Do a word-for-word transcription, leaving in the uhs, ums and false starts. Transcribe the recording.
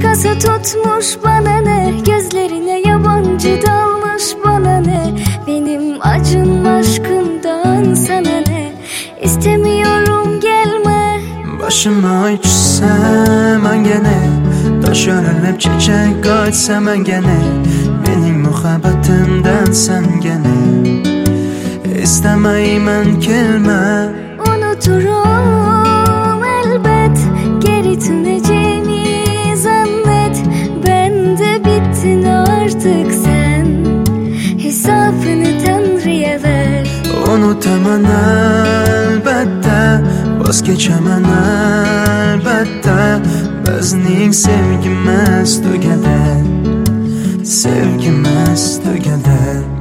Nasıl tutmuş bana ne, gözlerine yabancı dalmış bana ne. Benim acın aşkımdan sana ne, istemiyorum gelme. Başıma uçsam ben gene, taş örülüp çiçek açsam ben gene. Benim muhabbetinden sen gene, istemeymen kelime. Unuturum elbet, geri döneceğini zannet. Ben de bittin artık sen, hesabını Tanrı'ya ver. Unutamam elbette, vazgeçemem elbette. Bizning sevgimiz tugadi, sevgimiz tugadi.